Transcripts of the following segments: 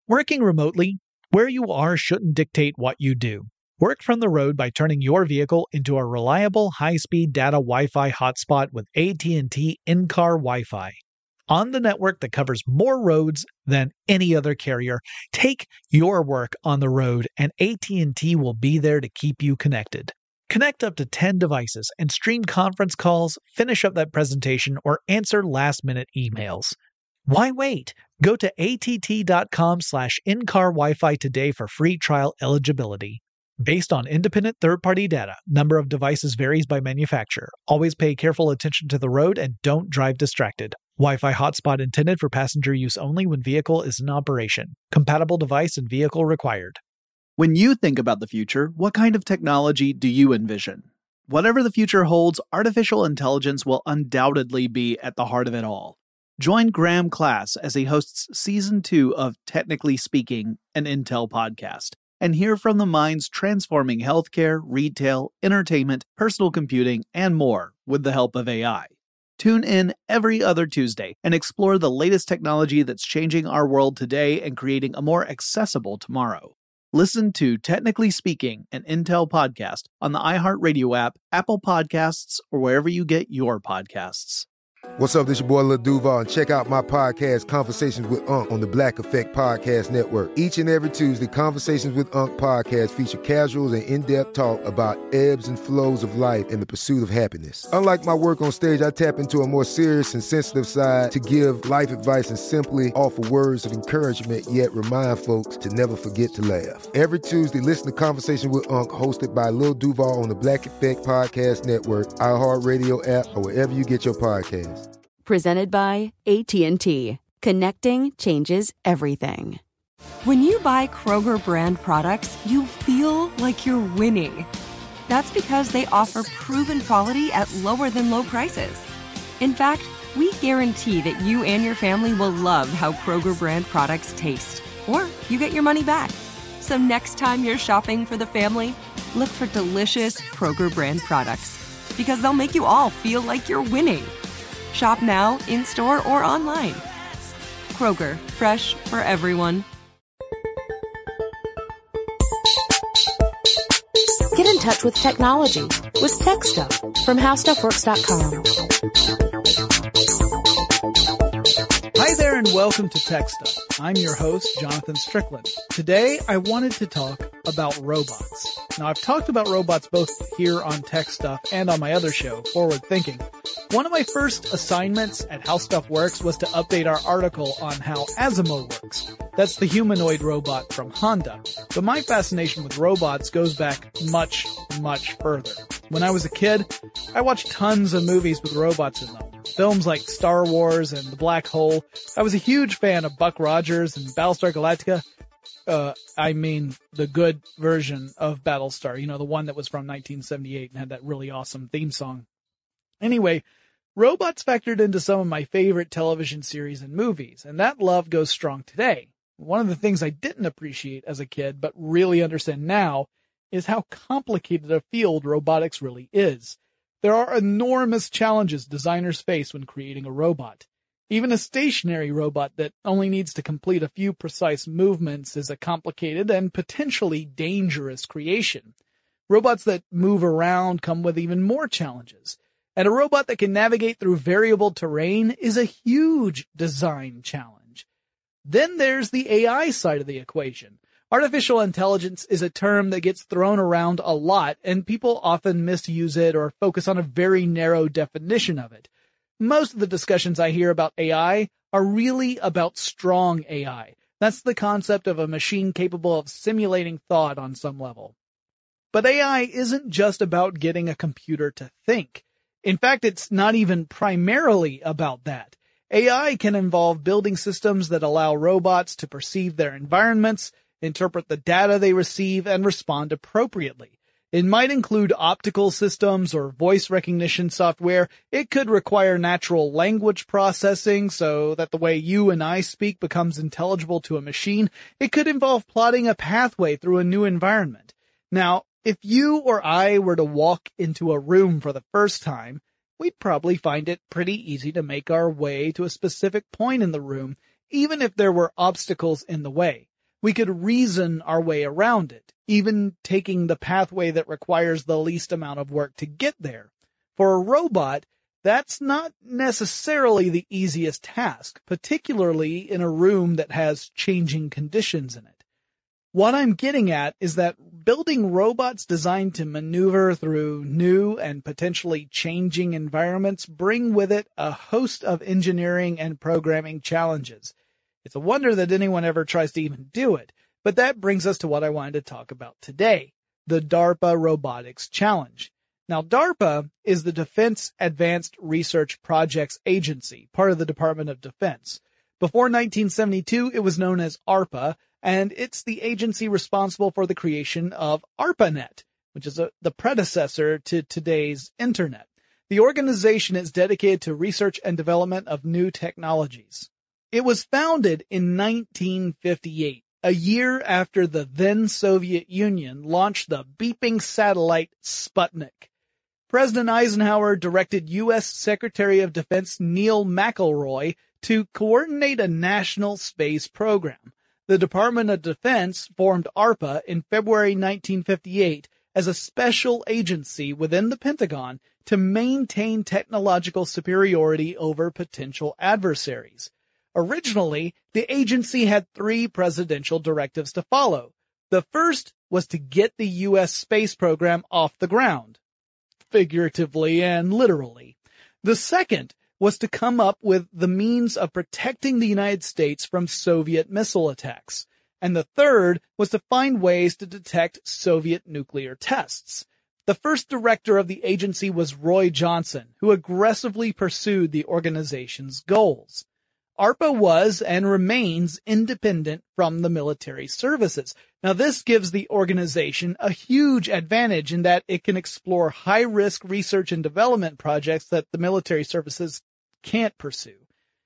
Working remotely, where you are shouldn't dictate what you do. Work from the road by turning your vehicle into a reliable high-speed data Wi-Fi hotspot with AT&T in-car Wi-Fi. On the network that covers more roads than any other carrier, take your work on the road and AT&T will be there to keep you connected. Connect up to 10 devices and stream conference calls, finish up that presentation, or answer last-minute emails. Why wait? Go to att.com/in-car Wi-Fi today for free trial eligibility. Based on independent third-party data, number of devices varies by manufacturer. Always pay careful attention to the road and don't drive distracted. Wi-Fi hotspot intended for passenger use only when vehicle is in operation. Compatible device and vehicle required. When you think about the future, what kind of technology do you envision? Whatever the future holds, artificial intelligence will undoubtedly be at the heart of it all. Join Graham Class as he hosts Season 2 of Technically Speaking, an Intel podcast, and hear from the minds transforming healthcare, retail, entertainment, personal computing, and more with the help of AI. Tune in every other Tuesday and explore the latest technology that's changing our world today and creating a more accessible tomorrow. Listen to Technically Speaking, an Intel podcast on the iHeartRadio app, Apple Podcasts, or wherever you get your podcasts. What's up, this your boy Lil Duval, and check out my podcast, Conversations with Unc, on the Black Effect Podcast Network. Each and every Tuesday, Conversations with Unc podcast feature casuals and in-depth talk about ebbs and flows of life and the pursuit of happiness. Unlike my work on stage, I tap into a more serious and sensitive side to give life advice and simply offer words of encouragement, yet remind folks to never forget to laugh. Every Tuesday, listen to Conversations with Unc, hosted by Lil Duval on the Black Effect Podcast Network, iHeartRadio app, or wherever you get your podcasts. Presented by AT&T. Connecting changes everything. When you buy Kroger brand products, you feel like you're winning. That's because they offer proven quality at lower than low prices. In fact, we guarantee that you and your family will love how Kroger brand products taste, or you get your money back. So next time you're shopping for the family, look for delicious Kroger brand products, because they'll make you all feel like you're winning. Shop now, in-store, or online. Kroger, fresh for everyone. Get in touch with technology with Tech Stuff from HowStuffWorks.com. Hi there and welcome to Tech Stuff. I'm your host, Jonathan Strickland. Today, I wanted to talk about robots. Now, I've talked about robots both here on Tech Stuff and on my other show, Forward Thinking. One of my first assignments at How Stuff Works was to update our article on how Asimo works. That's the humanoid robot from Honda. But my fascination with robots goes back much, much further. When I was a kid, I watched tons of movies with robots in them. Films like Star Wars and The Black Hole. I was a huge fan of Buck Rogers and Battlestar Galactica. I mean, the good version of Battlestar. You know, the one that was from 1978 and had that really awesome theme song. Anyway, robots factored into some of my favorite television series and movies, and that love goes strong today. One of the things I didn't appreciate as a kid, but really understand now, is how complicated a field robotics really is. There are enormous challenges designers face when creating a robot. Even a stationary robot that only needs to complete a few precise movements is a complicated and potentially dangerous creation. Robots that move around come with even more challenges. And a robot that can navigate through variable terrain is a huge design challenge. Then there's the AI side of the equation. Artificial intelligence is a term that gets thrown around a lot, and people often misuse it or focus on a very narrow definition of it. Most of the discussions I hear about AI are really about strong AI. That's the concept of a machine capable of simulating thought on some level. But AI isn't just about getting a computer to think. In fact, it's not even primarily about that. AI can involve building systems that allow robots to perceive their environments, interpret the data they receive, and respond appropriately. It might include optical systems or voice recognition software. It could require natural language processing so that the way you and I speak becomes intelligible to a machine. It could involve plotting a pathway through a new environment. Now, if you or I were to walk into a room for the first time, we'd probably find it pretty easy to make our way to a specific point in the room, even if there were obstacles in the way. we could reason our way around it, even taking the pathway that requires the least amount of work to get there. For a robot, that's not necessarily the easiest task, particularly in a room that has changing conditions in it. What I'm getting at is that building robots designed to maneuver through new and potentially changing environments bring with it a host of engineering and programming challenges. It's a wonder that anyone ever tries to even do it, but that brings us to what I wanted to talk about today, the DARPA Robotics Challenge. Now, DARPA is the Defense Advanced Research Projects Agency, part of the Department of Defense. Before 1972, it was known as ARPA, and it's the agency responsible for the creation of ARPANET, which is the predecessor to today's Internet. The organization is dedicated to research and development of new technologies. It was founded in 1958, a year after the then Soviet Union launched the beeping satellite Sputnik. President Eisenhower directed U.S. Secretary of Defense Neil McElroy to coordinate a national space program. The Department of Defense formed ARPA in February 1958 as a special agency within the Pentagon to maintain technological superiority over potential adversaries. Originally, the agency had 3 presidential directives to follow. The first was to get the U.S. space program off the ground, figuratively and literally. The second was to come up with the means of protecting the United States from Soviet missile attacks. And the third was to find ways to detect Soviet nuclear tests. The first director of the agency was Roy Johnson, who aggressively pursued the organization's goals. ARPA was and remains independent from the military services. Now, this gives the organization a huge advantage in that it can explore high-risk research and development projects that the military services can't pursue.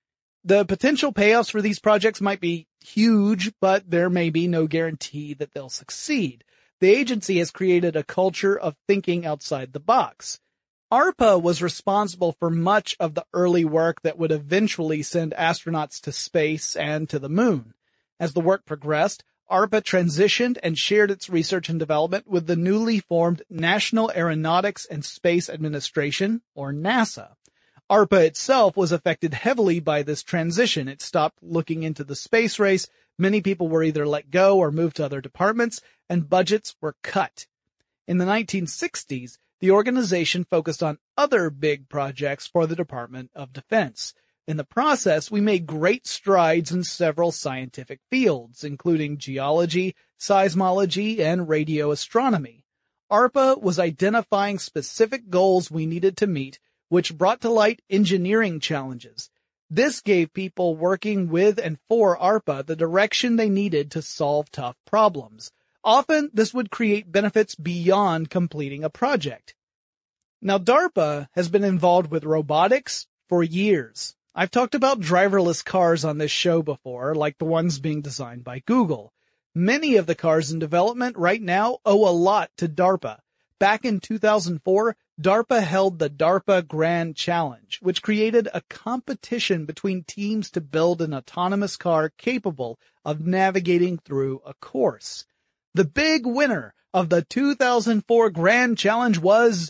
The potential payoffs for these projects might be huge, but there may be no guarantee that they'll succeed. The agency has created a culture of thinking outside the box. ARPA was responsible for much of the early work that would eventually send astronauts to space and to the moon. As the work progressed, ARPA transitioned and shared its research and development with the newly formed National Aeronautics and Space Administration, or NASA. ARPA itself was affected heavily by this transition. It stopped looking into the space race, many people were either let go or moved to other departments, and budgets were cut. In the 1960s, the organization focused on other big projects for the Department of Defense. In the process, we made great strides in several scientific fields, including geology, seismology, and radio astronomy. ARPA was identifying specific goals we needed to meet, which brought to light engineering challenges. This gave people working with and for ARPA the direction they needed to solve tough problems. Often, this would create benefits beyond completing a project. Now, DARPA has been involved with robotics for years. I've talked about driverless cars on this show before, like the ones being designed by Google. Many of the cars in development right now owe a lot to DARPA. Back in 2004, DARPA held the DARPA Grand Challenge, which created a competition between teams to build an autonomous car capable of navigating through a course. The big winner of the 2004 Grand Challenge was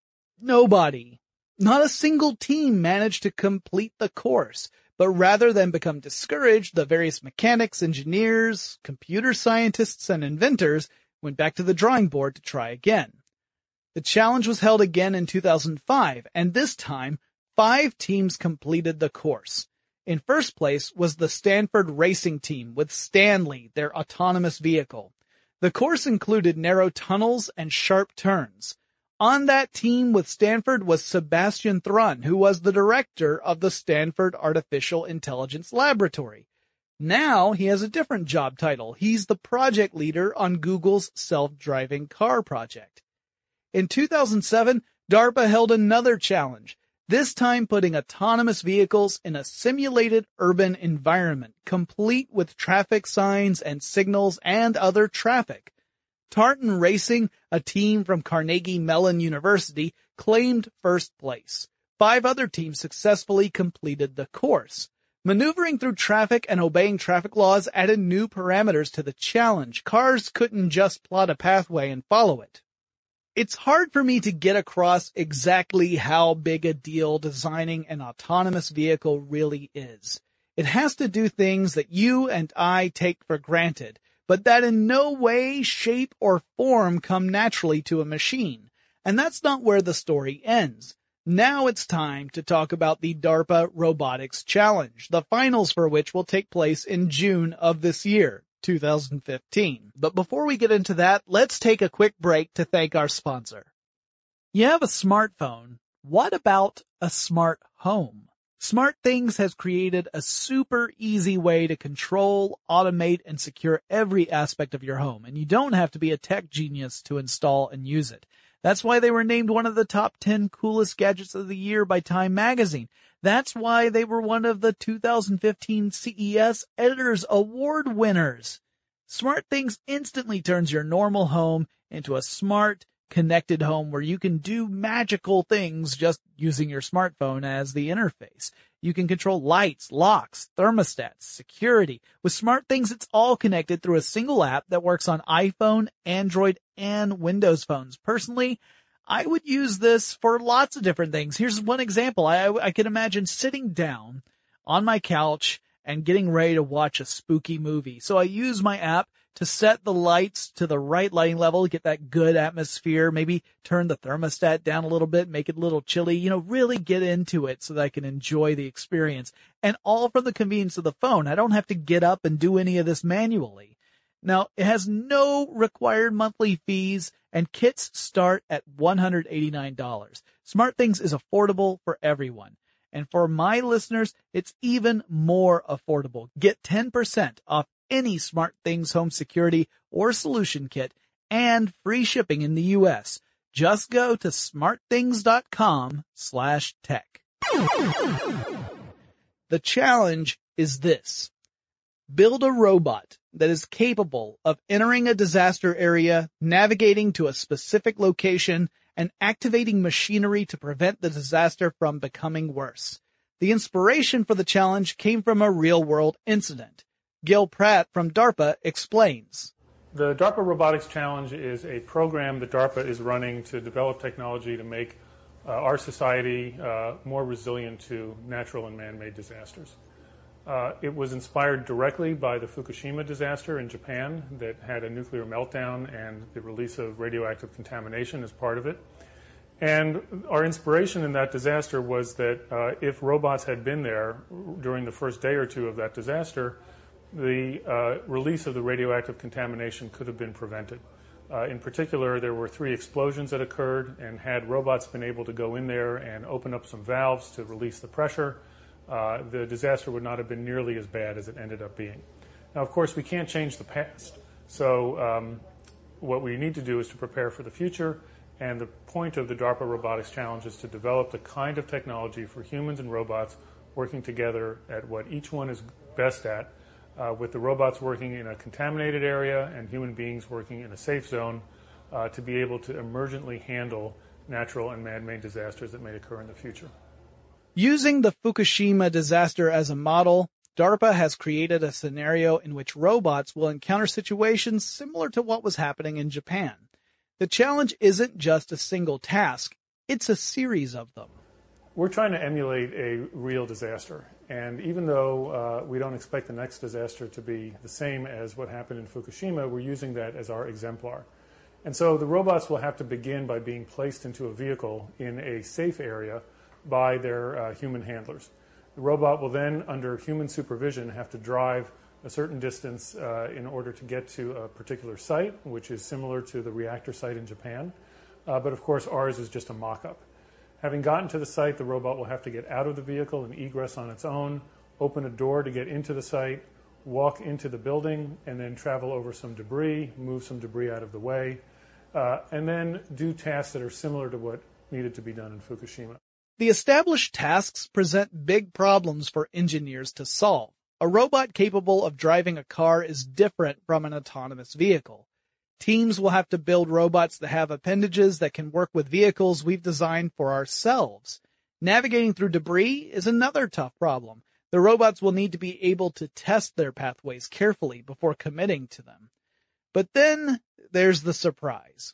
nobody. Not a single team managed to complete the course, but rather than become discouraged, the various mechanics, engineers, computer scientists, and inventors went back to the drawing board to try again. The challenge was held again in 2005, and this time, 5 teams completed the course. In first place was the Stanford Racing Team with Stanley, their autonomous vehicle. The course included narrow tunnels and sharp turns. On that team with Stanford was Sebastian Thrun, who was the director of the Stanford Artificial Intelligence Laboratory. Now he has a different job title. He's the project leader on Google's self-driving car project. In 2007, DARPA held another challenge, this time putting autonomous vehicles in a simulated urban environment, complete with traffic signs and signals and other traffic. Tartan Racing, a team from Carnegie Mellon University, claimed first place. 5 other teams successfully completed the course. Maneuvering through traffic and obeying traffic laws added new parameters to the challenge. Cars couldn't just plot a pathway and follow it. It's hard for me to get across exactly how big a deal designing an autonomous vehicle really is. It has to do things that you and I take for granted, but that in no way, shape, or form come naturally to a machine. And that's not where the story ends. Now it's time to talk about the DARPA Robotics Challenge, the finals for which will take place in June of this year, 2015. But before we get into that, let's take a quick break to thank our sponsor. You have a smartphone. What about a smart home? SmartThings has created a super easy way to control, automate, and secure every aspect of your home, and you don't have to be a tech genius to install and use it. That's why they were named one of the top 10 coolest gadgets of the year by Time Magazine. That's why they were one of the 2015 CES Editors Award winners. SmartThings instantly turns your normal home into a smart, connected home where you can do magical things just using your smartphone as the interface. You can control lights, locks, thermostats, security. With SmartThings, it's all connected through a single app that works on iPhone, Android, and Windows phones. Personally, I would use this for lots of different things. Here's one example. I can imagine sitting down on my couch and getting ready to watch a spooky movie. So I use my app to set the lights to the right lighting level, get that good atmosphere, maybe turn the thermostat down a little bit, make it a little chilly, really get into it so that I can enjoy the experience. And all from the convenience of the phone. I don't have to get up and do any of this manually. Now, it has no required monthly fees, and kits start at $189. SmartThings is affordable for everyone. And for my listeners, it's even more affordable. Get 10% off any SmartThings home security or solution kit and free shipping in the U.S. Just go to smartthings.com/tech. The challenge is this. Build a robot that is capable of entering a disaster area, navigating to a specific location, and activating machinery to prevent the disaster from becoming worse. The inspiration for the challenge came from a real-world incident. Gil Pratt from DARPA explains. The DARPA Robotics Challenge is a program that DARPA is running to develop technology to make our society more resilient to natural and man-made disasters. It was inspired directly by the Fukushima disaster in Japan that had a nuclear meltdown and the release of radioactive contamination as part of it. And our inspiration in that disaster was that if robots had been there during the first day or two of that disaster, the release of the radioactive contamination could have been prevented. In particular, there were 3 explosions that occurred, and had robots been able to go in there and open up some valves to release the pressure, the disaster would not have been nearly as bad as it ended up being. Now, of course, we can't change the past. So what we need to do is to prepare for the future, and the point of the DARPA Robotics Challenge is to develop the kind of technology for humans and robots working together at what each one is best at, with the robots working in a contaminated area and human beings working in a safe zone to be able to emergently handle natural and man-made disasters that may occur in the future. Using the Fukushima disaster as a model, DARPA has created a scenario in which robots will encounter situations similar to what was happening in Japan. The challenge isn't just a single task, it's a series of them. We're trying to emulate a real disaster. And even though we don't expect the next disaster to be the same as what happened in Fukushima, we're using that as our exemplar. And so the robots will have to begin by being placed into a vehicle in a safe area by their human handlers. The robot will then, under human supervision, have to drive a certain distance in order to get to a particular site, which is similar to the reactor site in Japan. But of course, ours is just a mock-up. Having gotten to the site, the robot will have to get out of the vehicle and egress on its own, open a door to get into the site, walk into the building, and then travel over some debris, move some debris out of the way, and then do tasks that are similar to what needed to be done in Fukushima. The established tasks present big problems for engineers to solve. A robot capable of driving a car is different from an autonomous vehicle. Teams will have to build robots that have appendages that can work with vehicles we've designed for ourselves. Navigating through debris is another tough problem. The robots will need to be able to test their pathways carefully before committing to them. But then there's the surprise.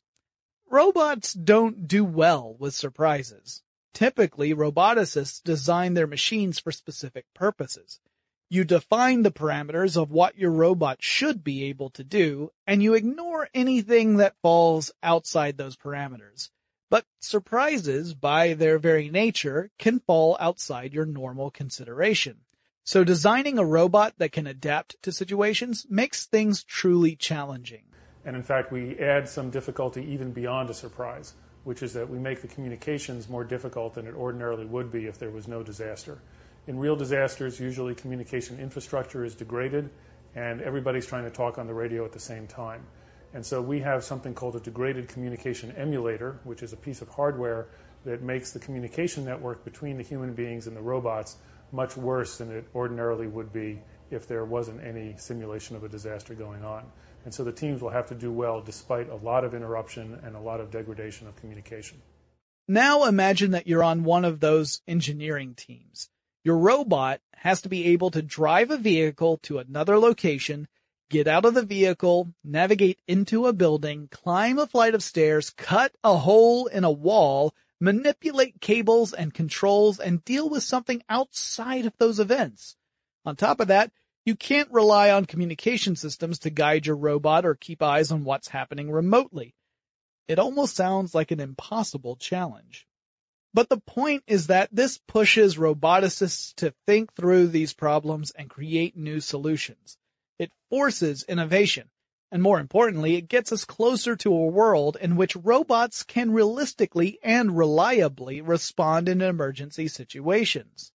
Robots don't do well with surprises. Typically, roboticists design their machines for specific purposes. You define the parameters of what your robot should be able to do, and you ignore anything that falls outside those parameters. But surprises, by their very nature, can fall outside your normal consideration. So designing a robot that can adapt to situations makes things truly challenging. And in fact, we add some difficulty even beyond a surprise, which is that we make the communications more difficult than it ordinarily would be if there was no disaster. In real disasters, usually communication infrastructure is degraded and everybody's trying to talk on the radio at the same time. And so we have something called a degraded communication emulator, which is a piece of hardware that makes the communication network between the human beings and the robots much worse than it ordinarily would be if there wasn't any simulation of a disaster going on. And so the teams will have to do well despite a lot of interruption and a lot of degradation of communication. Now imagine that you're on one of those engineering teams. Your robot has to be able to drive a vehicle to another location, get out of the vehicle, navigate into a building, climb a flight of stairs, cut a hole in a wall, manipulate cables and controls, and deal with something outside of those events. On top of that, you can't rely on communication systems to guide your robot or keep eyes on what's happening remotely. It almost sounds like an impossible challenge. But the point is that this pushes roboticists to think through these problems and create new solutions. It forces innovation. And more importantly, it gets us closer to a world in which robots can realistically and reliably respond in emergency situations.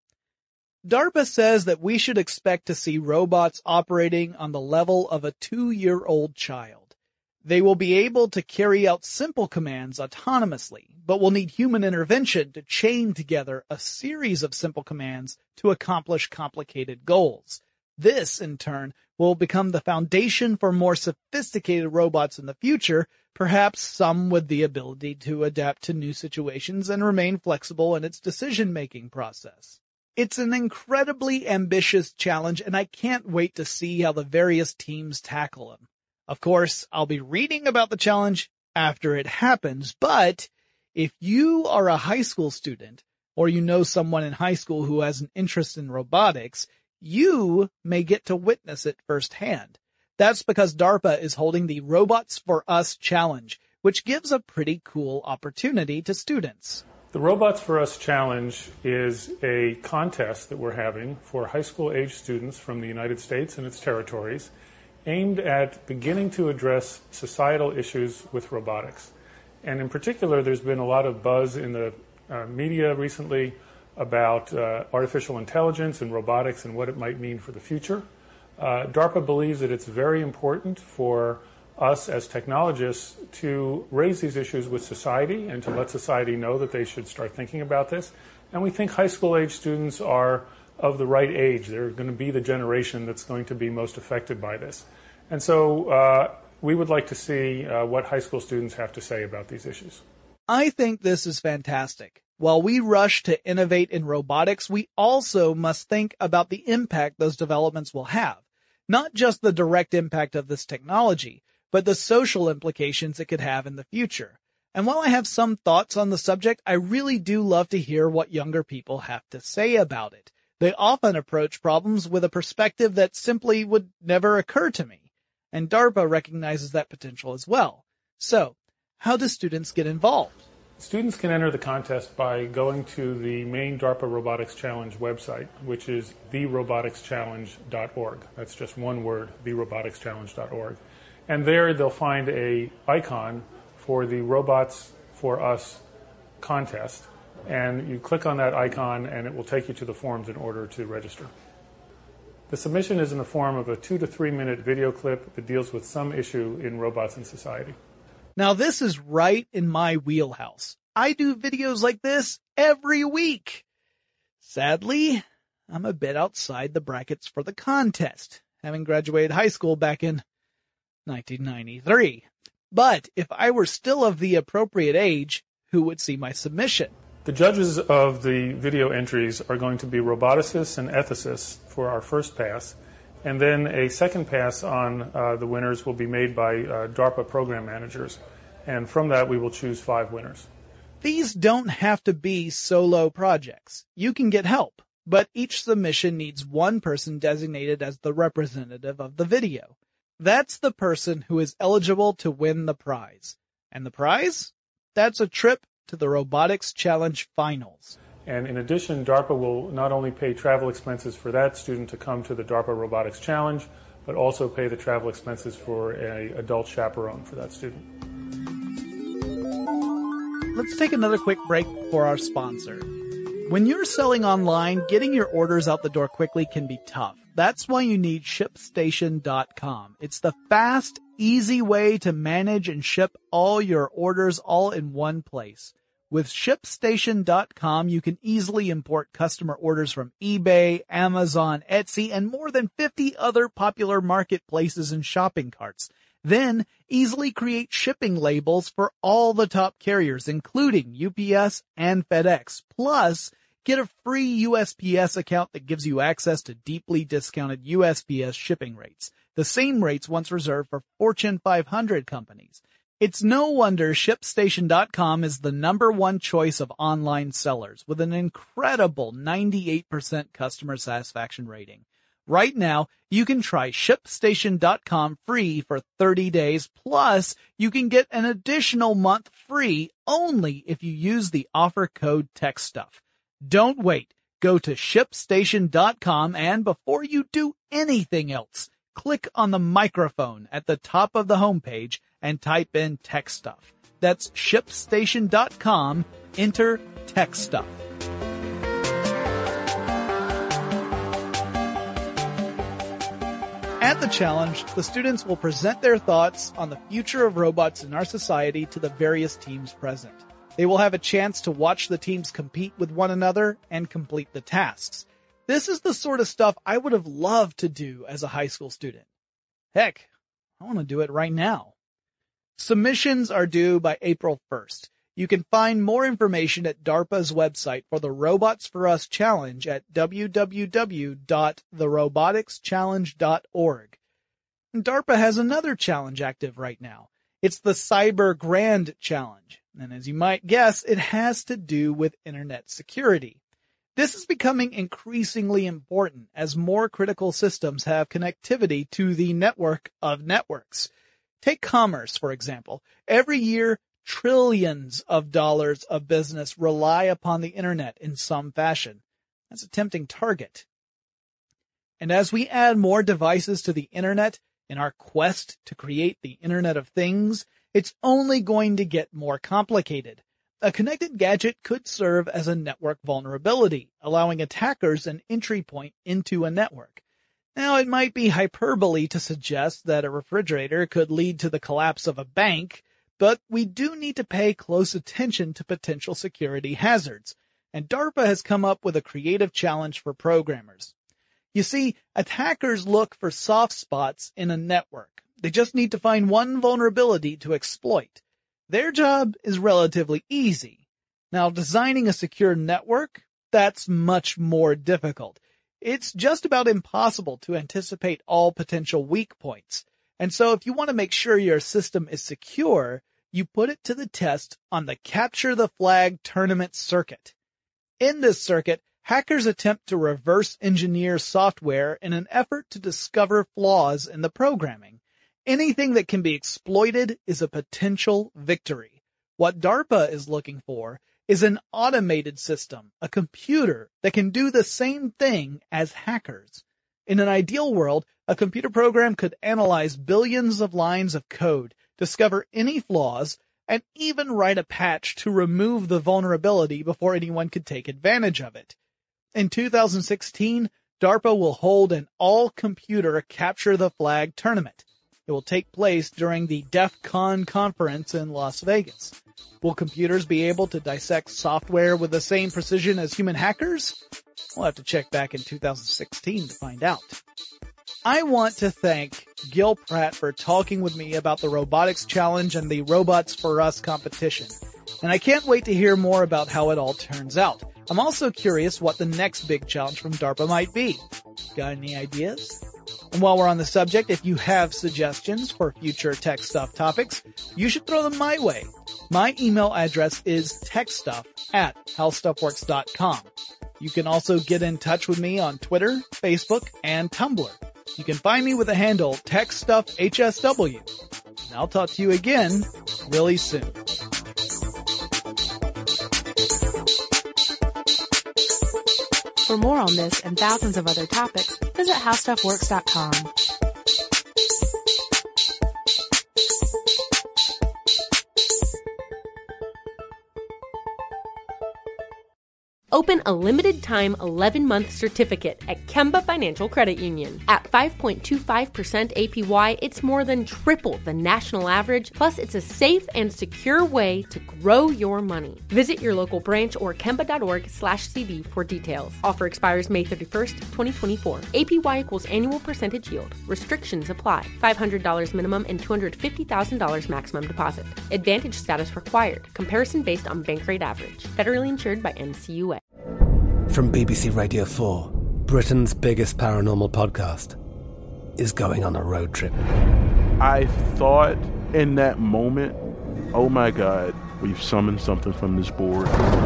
DARPA says that we should expect to see robots operating on the level of a 2-year-old child. They will be able to carry out simple commands autonomously, but will need human intervention to chain together a series of simple commands to accomplish complicated goals. This, in turn, will become the foundation for more sophisticated robots in the future, perhaps some with the ability to adapt to new situations and remain flexible in its decision-making process. It's an incredibly ambitious challenge, and I can't wait to see how the various teams tackle them. Of course, I'll be reading about the challenge after it happens, but if you are a high school student, or you know someone in high school who has an interest in robotics, you may get to witness it firsthand. That's because DARPA is holding the Robots for Us Challenge, which gives a pretty cool opportunity to students. The Robots for Us Challenge is a contest that we're having for high school age students from the United States and its territories, aimed at beginning to address societal issues with robotics. And in particular, there's been a lot of buzz in the media recently about artificial intelligence and robotics and what it might mean for the future. DARPA believes that it's very important for us as technologists to raise these issues with society and to let society know that they should start thinking about this. And we think high school age students are of the right age. They're going to be the generation that's going to be most affected by this. And so we would like to see what high school students have to say about these issues. I think this is fantastic. While we rush to innovate in robotics, we also must think about the impact those developments will have. Not just the direct impact of this technology, but the social implications it could have in the future. And while I have some thoughts on the subject, I really do love to hear what younger people have to say about it. They often approach problems with a perspective that simply would never occur to me. And DARPA recognizes that potential as well. So, how do students get involved? Students can enter the contest by going to the main DARPA Robotics Challenge website, which is theroboticschallenge.org. That's just one word, theroboticschallenge.org. And there they'll find an icon for the Robots for Us contest. And you click on that icon and it will take you to the forms in order to register. The submission is in the form of a 2 to 3 minute video clip that deals with some issue in robots and society. Now this is right in my wheelhouse. I do videos like this every week. Sadly, I'm a bit outside the brackets for the contest, having graduated high school back in 1993. But if I were still of the appropriate age, who would see my submission? The judges of the video entries are going to be roboticists and ethicists for our first pass, and then a second pass on the winners will be made by DARPA program managers, and from that we will choose 5 winners. These don't have to be solo projects. You can get help, but each submission needs one person designated as the representative of the video. That's the person who is eligible to win the prize. And the prize? That's a trip to the Robotics Challenge Finals. And in addition, DARPA will not only pay travel expenses for that student to come to the DARPA Robotics Challenge, but also pay the travel expenses for an adult chaperone for that student. Let's take another quick break for our sponsor. When you're selling online, getting your orders out the door quickly can be tough. That's why you need ShipStation.com. It's the fast, easy way to manage and ship all your orders all in one place. With ShipStation.com, you can easily import customer orders from eBay, Amazon, Etsy, and more than 50 other popular marketplaces and shopping carts. Then, easily create shipping labels for all the top carriers, including UPS and FedEx. Plus, get a free USPS account that gives you access to deeply discounted USPS shipping rates, the same rates once reserved for Fortune 500 companies. It's no wonder ShipStation.com is the #1 choice of online sellers with an incredible 98% customer satisfaction rating. Right now, you can try ShipStation.com free for 30 days, plus you can get an additional month free only if you use the offer code TechStuff. Don't wait. Go to ShipStation.com and before you do anything else, click on the microphone at the top of the homepage and type in TechStuff. That's ShipStation.com, enter TechStuff. At the challenge, the students will present their thoughts on the future of robots in our society to the various teams present. They will have a chance to watch the teams compete with one another and complete the tasks. This is the sort of stuff I would have loved to do as a high school student. Heck, I want to do it right now. Submissions are due by April 1st. You can find more information at DARPA's website for the Robots for Us Challenge at www.theroboticschallenge.org. And DARPA has another challenge active right now. It's the Cyber Grand Challenge. And as you might guess, it has to do with internet security. This is becoming increasingly important as more critical systems have connectivity to the network of networks. Take commerce, for example. Every year, trillions of dollars of business rely upon the internet in some fashion. That's a tempting target. And as we add more devices to the internet in our quest to create the Internet of Things, it's only going to get more complicated. A connected gadget could serve as a network vulnerability, allowing attackers an entry point into a network. Now, it might be hyperbole to suggest that a refrigerator could lead to the collapse of a bank, but we do need to pay close attention to potential security hazards, and DARPA has come up with a creative challenge for programmers. You see, attackers look for soft spots in a network. They just need to find one vulnerability to exploit. Their job is relatively easy. Now, designing a secure network, that's much more difficult. It's just about impossible to anticipate all potential weak points. And so if you want to make sure your system is secure, you put it to the test on the Capture the Flag tournament circuit. In this circuit, hackers attempt to reverse engineer software in an effort to discover flaws in the programming. Anything that can be exploited is a potential victory. What DARPA is looking for is an automated system, a computer that can do the same thing as hackers. In an ideal world, a computer program could analyze billions of lines of code, discover any flaws, and even write a patch to remove the vulnerability before anyone could take advantage of it. In 2016, DARPA will hold an all-computer Capture the Flag tournament. It will take place during the DEF CON conference in Las Vegas. Will computers be able to dissect software with the same precision as human hackers? We'll have to check back in 2016 to find out. I want to thank Gil Pratt for talking with me about the Robotics Challenge and the Robots for Us competition. And I can't wait to hear more about how it all turns out. I'm also curious what the next big challenge from DARPA might be. Got any ideas? And while we're on the subject, if you have suggestions for future Tech Stuff topics, you should throw them my way. My email address is techstuff@howstuffworks.com. You can also get in touch with me on Twitter, Facebook, and Tumblr. You can find me with the handle TechStuffHSW. And I'll talk to you again really soon. For more on this and thousands of other topics, visit howstuffworks.com. Open a limited-time 11-month certificate at Kemba Financial Credit Union. At 5.25% APY, it's more than triple the national average, plus it's a safe and secure way to grow your money. Visit your local branch or kemba.org/CD for details. Offer expires May 31st, 2024. APY equals annual percentage yield. Restrictions apply. $500 minimum and $250,000 maximum deposit. Advantage status required. Comparison based on bank rate average. Federally insured by NCUA. From BBC Radio 4, Britain's biggest paranormal podcast is going on a road trip. I thought in that moment, oh my God, we've summoned something from this board.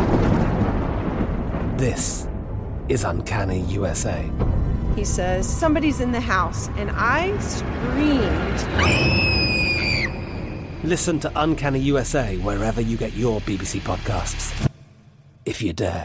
This is Uncanny USA. He says, somebody's in the house, and I screamed. Listen to Uncanny USA wherever you get your BBC podcasts, if you dare.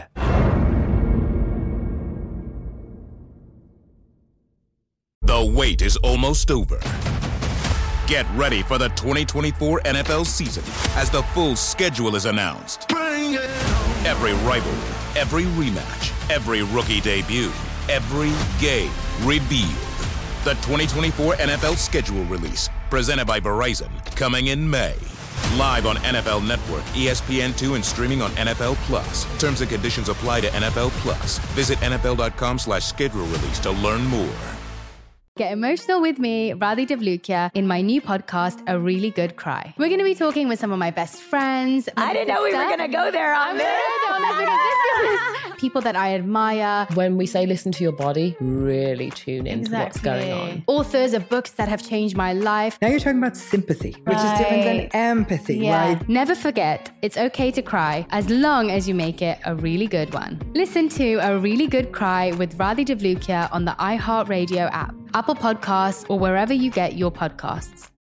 The wait is almost over. Get ready for the 2024 NFL season as the full schedule is announced. Every rivalry, every rematch, every rookie debut, every game revealed. The 2024 NFL schedule release, presented by Verizon, coming in May. Live on NFL Network, ESPN2, and streaming on NFL Plus. Terms and conditions apply to NFL Plus. Visit NFL.com/schedule release to learn more. Get emotional with me, Radhi Devlukia, in my new podcast, A Really Good Cry. We're going to be talking with some of my best friends. I didn't know we were going to go there on this. People that I admire. When we say listen to your body, really tune into what's going on. Authors of books that have changed my life. Now you're talking about sympathy, which is different than empathy, right? Never forget, it's okay to cry as long as you make it a really good one. Listen to A Really Good Cry with Radhi Devlukia on the iHeartRadio app, Apple Podcasts, or wherever you get your podcasts.